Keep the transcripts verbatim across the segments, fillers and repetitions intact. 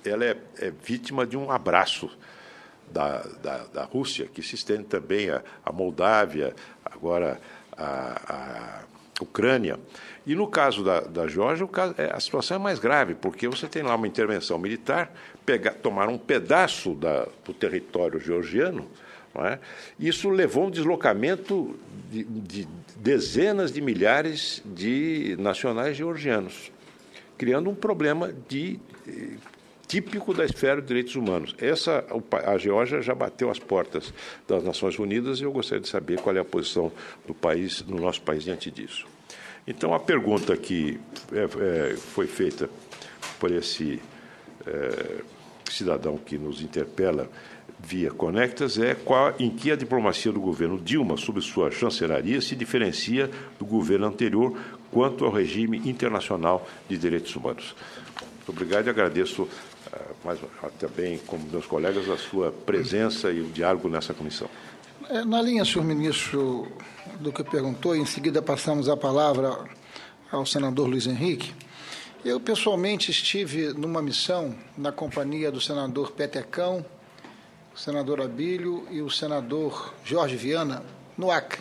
ela é, é vítima de um abraço da, da, da Rússia, que se estende também a, a Moldávia, agora a, a Ucrânia. E no caso da, da Geórgia, o caso, é, a situação é mais grave, porque você tem lá uma intervenção militar, pegar, tomar um pedaço da, do território georgiano, não é? Isso levou a um deslocamento de, de dezenas de milhares de nacionais georgianos, criando um problema de, típico da esfera de direitos humanos. Essa, a Geórgia já bateu as portas das Nações Unidas e eu gostaria de saber qual é a posição do país, do nosso país diante disso. Então, a pergunta que é, é, foi feita por esse é, cidadão que nos interpela via Conectas é qual, em que a diplomacia do governo Dilma, sob sua chancelaria, se diferencia do governo anterior quanto ao regime internacional de direitos humanos. Muito obrigado e agradeço uh, mais, também, como meus colegas, a sua presença e o diálogo nessa comissão. Na linha, senhor ministro, do que perguntou, em seguida passamos a palavra ao senador Luiz Henrique. Eu, pessoalmente, estive numa missão na companhia do senador Petecão, o senador Abílio e o senador Jorge Viana, no Acre.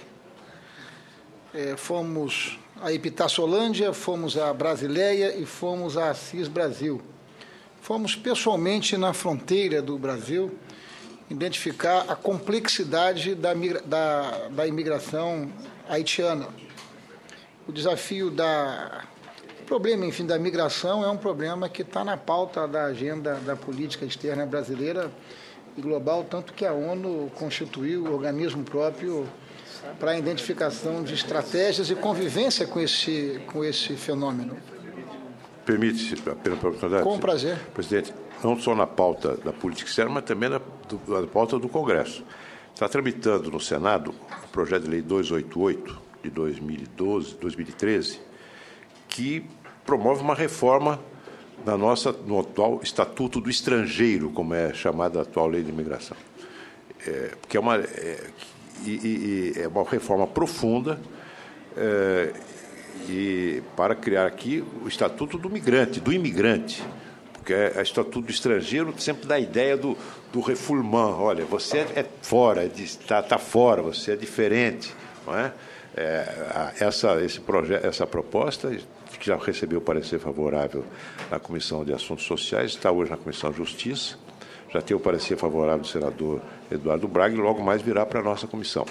É, fomos a Epitaçolândia, fomos a Brasileia e fomos a Assis Brasil. Fomos pessoalmente na fronteira do Brasil identificar a complexidade da, da, da imigração haitiana. O desafio da... O problema, enfim, da migração é um problema que está na pauta da agenda da política externa brasileira e global, tanto que a ONU constituiu o organismo próprio para a identificação de estratégias e convivência com esse, com esse fenômeno. Permite-se, apenas para a oportunidade? Com prazer. Presidente, não só na pauta da política externa, mas também na, do, na pauta do Congresso. Está tramitando no Senado o projeto de lei duzentos e oitenta e oito, de dois mil e doze, dois mil e treze, que promove uma reforma na nossa, no atual Estatuto do Estrangeiro, como é chamada a atual lei de imigração. É, porque é uma, é, e, e, é uma reforma profunda é, e para criar aqui o Estatuto do Migrante, do imigrante, porque é, é Estatuto do Estrangeiro sempre dá a ideia do, do refoulement. Olha, você é, é fora, está tá fora, você é diferente, não é? É, essa, esse projeto, essa proposta, que já recebeu parecer favorável na Comissão de Assuntos Sociais, está hoje na Comissão de Justiça, já tem o parecer favorável do senador Eduardo Braga e logo mais virá para a nossa comissão.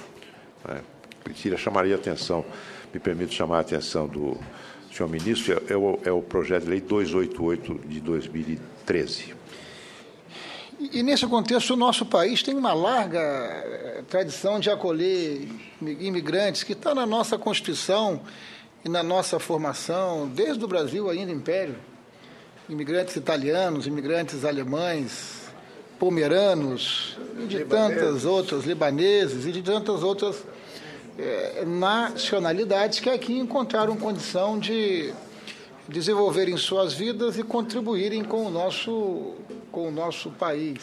Eu chamaria a atenção, me permito chamar a atenção do senhor ministro, é o, é o projeto de lei duzentos e oitenta e oito de dois mil e treze. E, nesse contexto, o nosso país tem uma larga tradição de acolher imigrantes, que está na nossa Constituição e na nossa formação, desde o Brasil ainda Império. Imigrantes italianos, imigrantes alemães, pomeranos, e de libaneses. tantas outras, libaneses, e de tantas outras é, nacionalidades que aqui encontraram condição de desenvolverem suas vidas e contribuírem com o nosso, com o nosso país.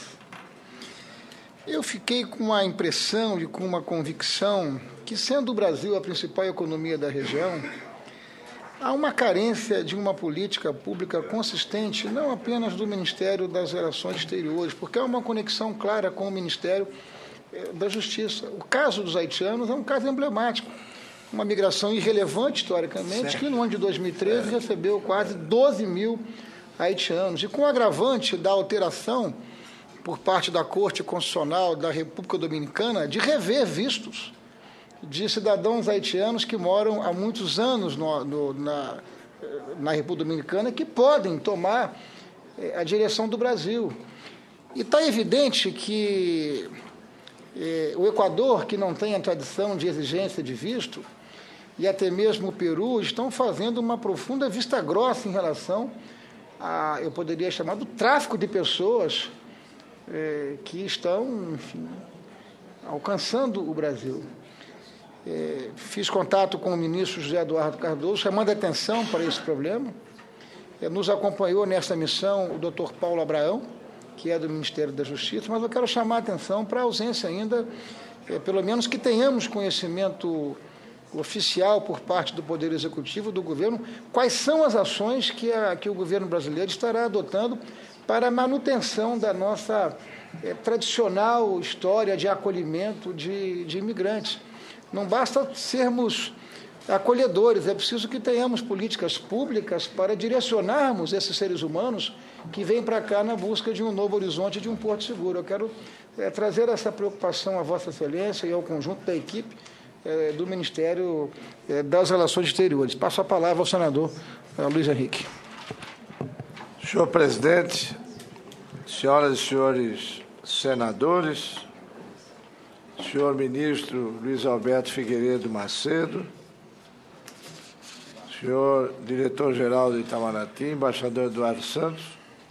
Eu fiquei com a impressão e com uma convicção que, sendo o Brasil a principal economia da região, há uma carência de uma política pública consistente, não apenas do Ministério das Relações Exteriores, porque há uma conexão clara com o Ministério da Justiça. O caso dos haitianos é um caso emblemático. Uma migração irrelevante, historicamente, certo. Que no ano de dois mil e treze é. recebeu quase doze mil haitianos. E com o agravante da alteração por parte da Corte Constitucional da República Dominicana de rever vistos de cidadãos haitianos que moram há muitos anos no, no, na, na República Dominicana, que podem tomar a direção do Brasil. E está evidente que eh, o Equador, que não tem a tradição de exigência de visto, e até mesmo o Peru, estão fazendo uma profunda vista grossa em relação a, eu poderia chamar, do tráfico de pessoas eh, que estão, enfim, alcançando o Brasil. É, fiz contato com o ministro José Eduardo Cardoso, chamando a atenção para esse problema. É, nos acompanhou nessa missão o doutor Paulo Abraão, que é do Ministério da Justiça, mas eu quero chamar a atenção para a ausência ainda, é, pelo menos que tenhamos conhecimento oficial por parte do Poder Executivo, do governo, quais são as ações que, a, que o governo brasileiro estará adotando para a manutenção da nossa é, tradicional história de acolhimento de, de imigrantes. Não basta sermos acolhedores, é preciso que tenhamos políticas públicas para direcionarmos esses seres humanos que vêm para cá na busca de um novo horizonte, de um porto seguro. Eu quero é, trazer essa preocupação à Vossa Excelência e ao conjunto da equipe é, do Ministério é, das Relações Exteriores. Passo a palavra ao senador é, Luiz Henrique. Senhor presidente, senhoras e senhores senadores, senhor ministro Luiz Alberto Figueiredo Macedo, senhor diretor-geral do Itamaraty, embaixador Eduardo Santos,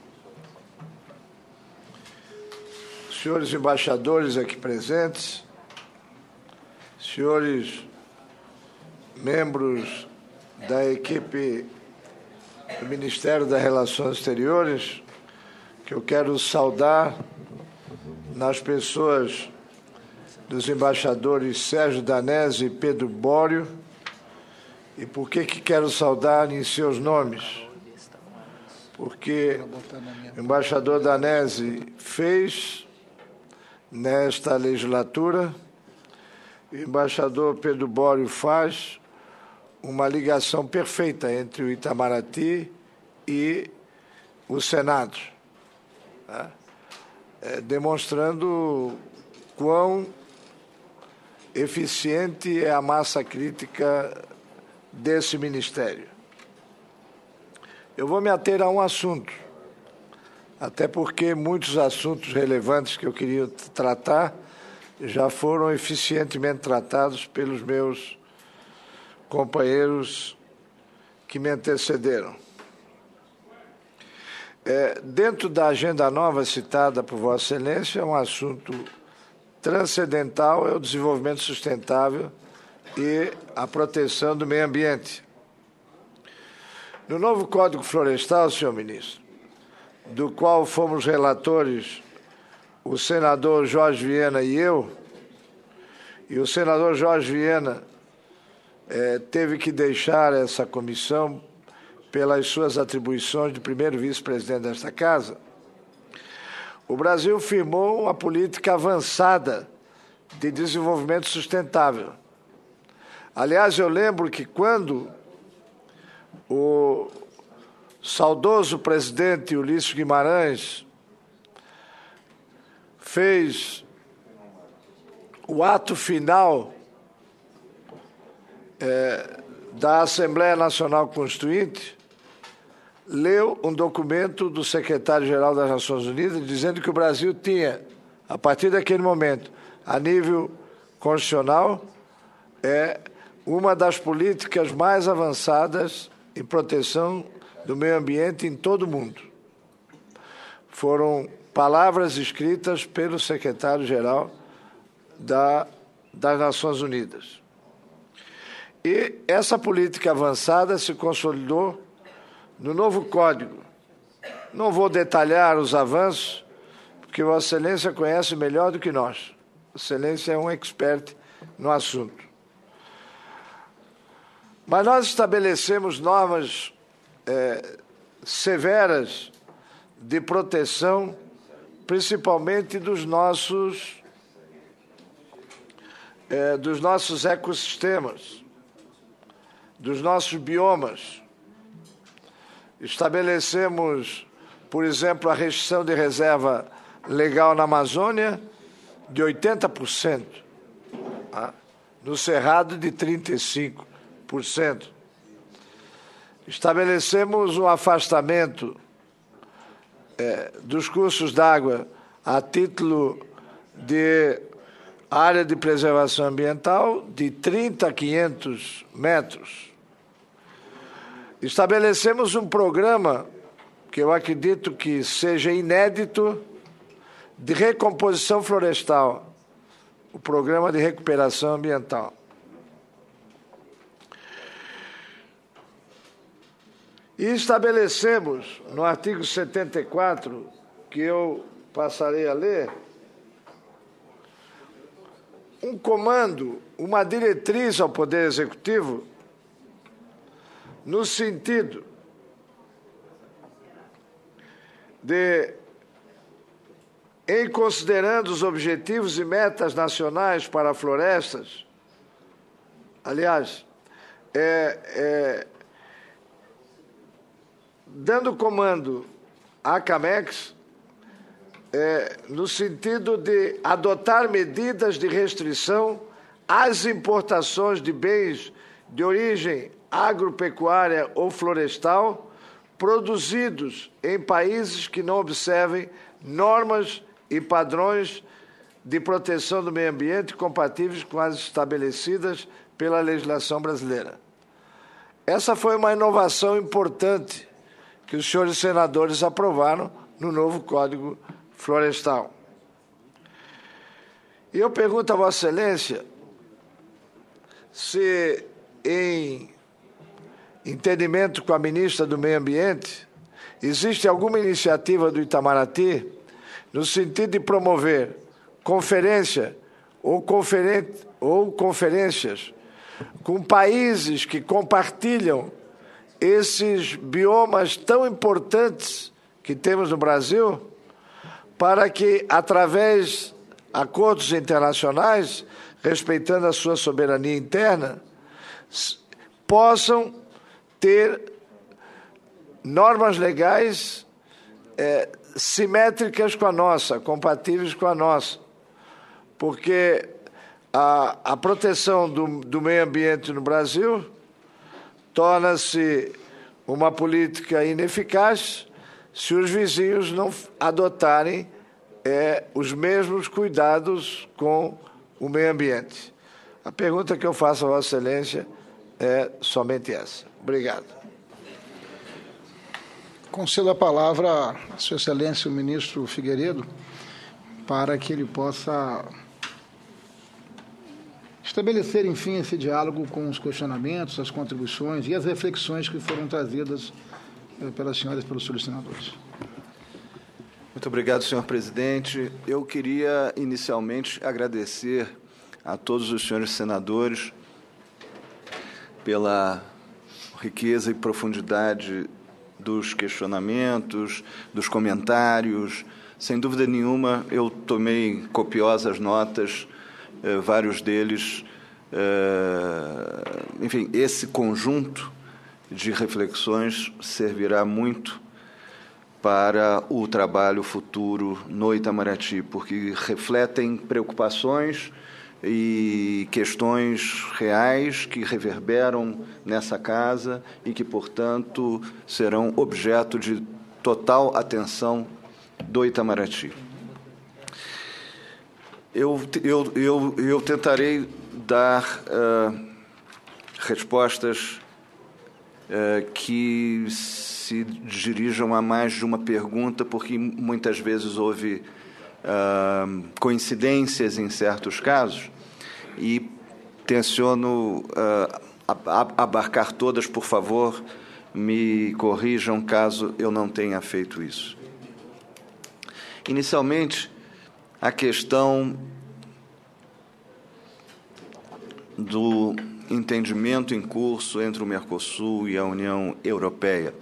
senhores embaixadores aqui presentes, senhores membros da equipe do Ministério das Relações Exteriores, que eu quero saudar nas pessoas dos embaixadores Sérgio Danese e Pedro Bório. E por que que quero saudar em seus nomes? Porque o embaixador Danese fez, nesta legislatura, o embaixador Pedro Bório faz uma ligação perfeita entre o Itamaraty e o Senado, né? É, demonstrando quão eficiente é a massa crítica desse ministério. Eu vou me ater a um assunto, até porque muitos assuntos relevantes que eu queria tratar já foram eficientemente tratados pelos meus companheiros que me antecederam. É, dentro da agenda nova citada por Vossa Excelência, um assunto transcendental é o desenvolvimento sustentável e a proteção do meio ambiente. No novo Código Florestal, senhor ministro, do qual fomos relatores o senador Jorge Viana e eu, e o senador Jorge Viana eh, teve que deixar essa comissão pelas suas atribuições de primeiro vice-presidente desta Casa, o Brasil firmou uma política avançada de desenvolvimento sustentável. Aliás, eu lembro que quando o saudoso presidente Ulisses Guimarães fez o ato final é, da Assembleia Nacional Constituinte, leu um documento do secretário-geral das Nações Unidas dizendo que o Brasil tinha, a partir daquele momento, a nível constitucional, é uma das políticas mais avançadas em proteção do meio ambiente em todo o mundo. Foram palavras escritas pelo secretário-geral da, das Nações Unidas. E essa política avançada se consolidou no novo Código. Não vou detalhar os avanços, porque Vossa Excelência conhece melhor do que nós. Vossa Excelência é um expert no assunto. Mas nós estabelecemos normas é, severas de proteção, principalmente dos nossos, é, dos nossos ecossistemas, dos nossos biomas. Estabelecemos, por exemplo, a restrição de reserva legal na Amazônia de oitenta por cento, tá? No Cerrado de trinta e cinco por cento. Estabelecemos um afastamento é, dos cursos d'água a título de área de preservação ambiental de trinta a quinhentos metros. Estabelecemos um programa que eu acredito que seja inédito de recomposição florestal, o Programa de Recuperação Ambiental. E estabelecemos, no artigo setenta e quatro, que eu passarei a ler, um comando, uma diretriz ao Poder Executivo, no sentido de, em considerando os objetivos e metas nacionais para florestas, aliás, é, é, dando comando à Camex, é, no sentido de adotar medidas de restrição às importações de bens de origem agropecuária ou florestal produzidos em países que não observem normas e padrões de proteção do meio ambiente compatíveis com as estabelecidas pela legislação brasileira. Essa foi uma inovação importante que os senhores senadores aprovaram no novo Código Florestal. E eu pergunto a Vossa Excelência se, em entendimento com a ministra do Meio Ambiente, existe alguma iniciativa do Itamaraty no sentido de promover conferência ou, conferen ou conferências com países que compartilham esses biomas tão importantes que temos no Brasil, para que, através de acordos internacionais, respeitando a sua soberania interna, possam ter normas legais é, simétricas com a nossa, compatíveis com a nossa, porque a, a proteção do, do meio ambiente no Brasil torna-se uma política ineficaz se os vizinhos não adotarem é, os mesmos cuidados com o meio ambiente. A pergunta que eu faço a Vossa Excelência é somente essa. Obrigado. Concedo a palavra a Sua Excelência, o ministro Figueiredo, para que ele possa estabelecer, enfim, esse diálogo com os questionamentos, as contribuições e as reflexões que foram trazidas eh, pelas senhoras e pelos senhores senadores. Muito obrigado, senhor presidente. Eu queria, inicialmente, agradecer a todos os senhores senadores pela riqueza e profundidade dos questionamentos, dos comentários. Sem dúvida nenhuma, eu tomei copiosas notas, eh, vários deles. Eh, enfim, esse conjunto de reflexões servirá muito para o trabalho futuro no Itamaraty, porque refletem preocupações e questões reais que reverberam nessa casa e que, portanto, serão objeto de total atenção do Itamaraty. Eu, eu, eu, eu tentarei dar uh, respostas uh, que se dirijam a mais de uma pergunta, porque muitas vezes houve uh, coincidências em certos casos, e tenciono uh, abarcar todas. Por favor, me corrijam caso eu não tenha feito isso. Inicialmente, a questão do entendimento em curso entre o Mercosul e a União Europeia.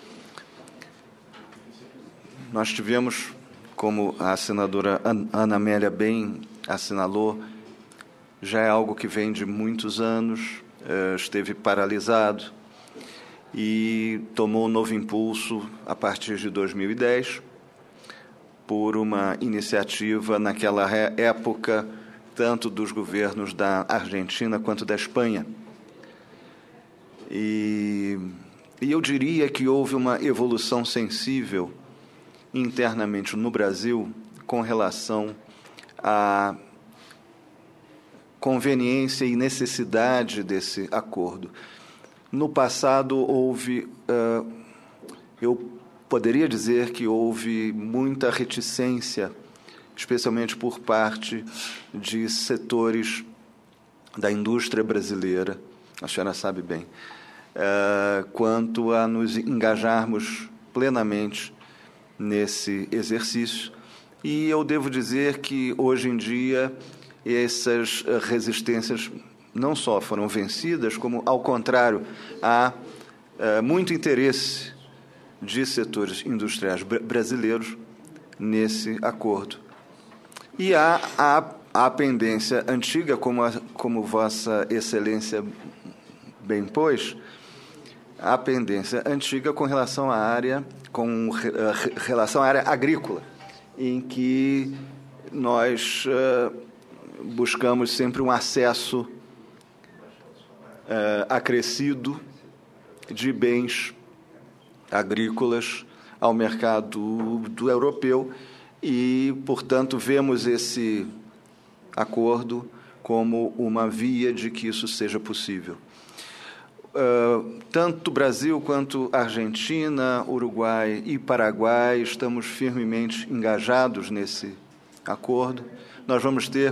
Nós tivemos, como a senadora Ana Amélia bem assinalou, já é algo que vem de muitos anos, esteve paralisado e tomou um novo impulso a partir de dois mil e dez, por uma iniciativa naquela época, tanto dos governos da Argentina quanto da Espanha. E, e eu diria que houve uma evolução sensível internamente no Brasil com relação à conveniência e necessidade desse acordo. No passado, houve, uh, eu poderia dizer que houve muita reticência, especialmente por parte de setores da indústria brasileira, a senhora sabe bem, uh, quanto a nos engajarmos plenamente nesse exercício. E eu devo dizer que, hoje em dia, essas resistências não só foram vencidas, como, ao contrário, há uh, muito interesse de setores industriais brasileiros nesse acordo. E há a, a pendência antiga, como, a, como Vossa Excelência bem pôs, a pendência antiga com relação à área, com relação à área agrícola, em que nós uh, buscamos sempre um acesso uh, acrescido de bens agrícolas ao mercado do europeu e, portanto, vemos esse acordo como uma via de que isso seja possível. Uh, tanto Brasil quanto Argentina, Uruguai e Paraguai estamos firmemente engajados nesse acordo. Nós vamos ter,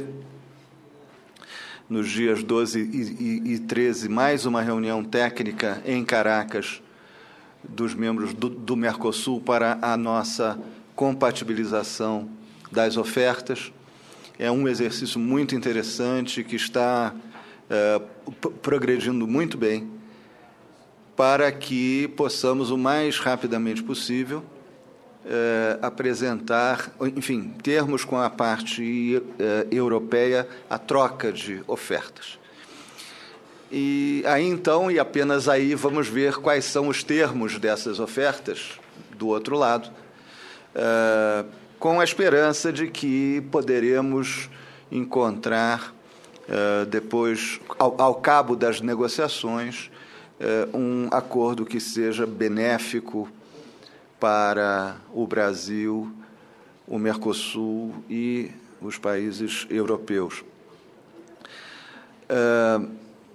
nos dias doze e treze, mais uma reunião técnica em Caracas dos membros do, do Mercosul para a nossa compatibilização das ofertas. É um exercício muito interessante que está uh, progredindo muito bem para que possamos, o mais rapidamente possível, eh, apresentar, enfim, termos com a parte eh, europeia a troca de ofertas. E aí, então, e apenas aí, vamos ver quais são os termos dessas ofertas do outro lado, eh, com a esperança de que poderemos encontrar, eh, depois, ao, ao cabo das negociações, um acordo que seja benéfico para o Brasil, o Mercosul e os países europeus. Uh,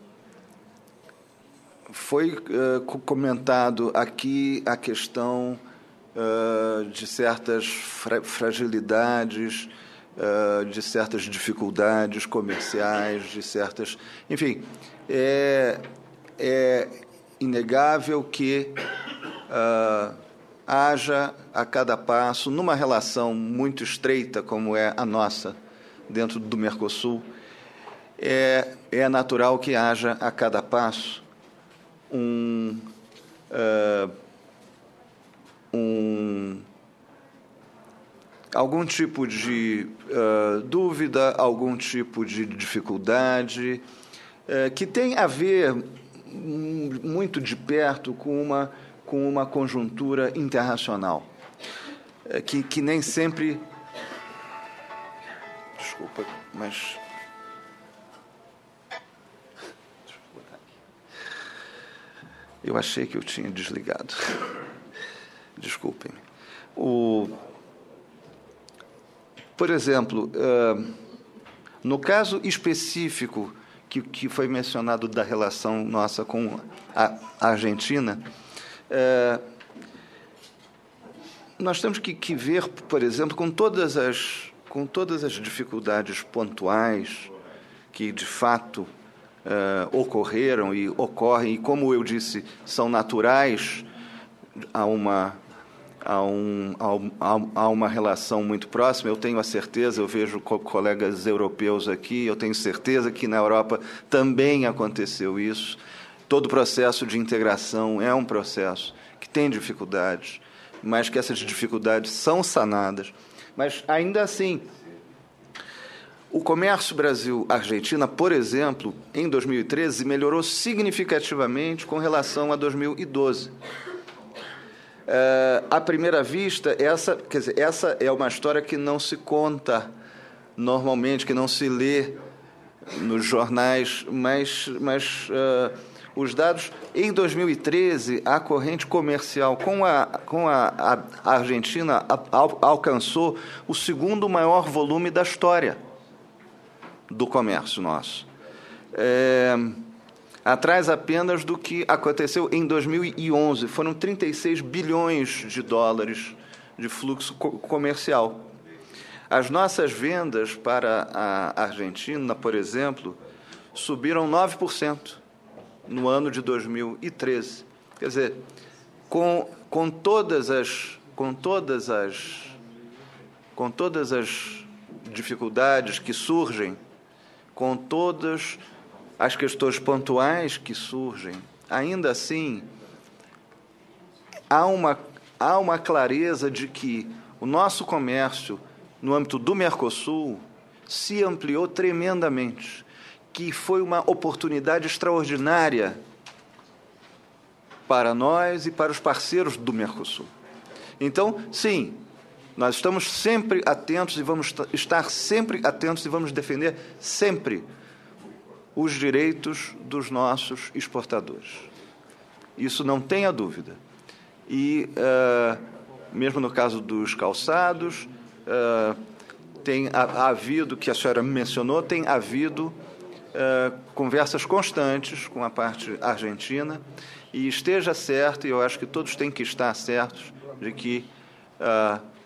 foi uh, comentado aqui a questão uh, de certas fra fragilidades, uh, de certas dificuldades comerciais, de certas... Enfim, é... É inegável que uh, haja a cada passo, numa relação muito estreita como é a nossa dentro do Mercosul, é, é natural que haja a cada passo um, uh, um algum tipo de uh, dúvida, algum tipo de dificuldade uh, que tem a ver muito de perto com uma, com uma conjuntura internacional, que, que nem sempre... Desculpa, mas... Eu achei que eu tinha desligado. Desculpem. O... Por exemplo, no caso específico Que, que foi mencionado da relação nossa com a Argentina, é, nós temos que, que ver, por exemplo, com todas as, com todas as dificuldades pontuais que, de fato, é, ocorreram e ocorrem, e, como eu disse, são naturais a uma... Há, um, há, há uma relação muito próxima. Eu tenho a certeza, eu vejo co colegas europeus aqui, eu tenho certeza que na Europa também aconteceu isso. Todo o processo de integração é um processo que tem dificuldades, mas que essas dificuldades são sanadas. Mas, ainda assim, o comércio Brasil-Argentina, por exemplo, em dois mil e treze, melhorou significativamente com relação a dois mil e doze. Uh, à primeira vista, essa, quer dizer, essa é uma história que não se conta normalmente, que não se lê nos jornais, mas, mas uh, os dados... Em dois mil e treze, a corrente comercial com a, com a, a Argentina al, alcançou o segundo maior volume da história do comércio nosso. É... atrás apenas do que aconteceu em dois mil e onze. Foram trinta e seis bilhões de dólares de fluxo co comercial. As nossas vendas para a Argentina, por exemplo, subiram nove por cento no ano de dois mil e treze. Quer dizer, com, com todas as com todas as com todas as dificuldades que surgem, com todas as questões pontuais que surgem, ainda assim, há uma, há uma clareza de que o nosso comércio, no âmbito do Mercosul, se ampliou tremendamente, que foi uma oportunidade extraordinária para nós e para os parceiros do Mercosul. Então, sim, nós estamos sempre atentos e vamos estar sempre atentos e vamos defender sempre os direitos dos nossos exportadores. Isso não tenha dúvida. E, uh, mesmo no caso dos calçados, uh, tem havido, que a senhora mencionou, tem havido uh, conversas constantes com a parte argentina, e esteja certo, e eu acho que todos têm que estar certos, de que uh,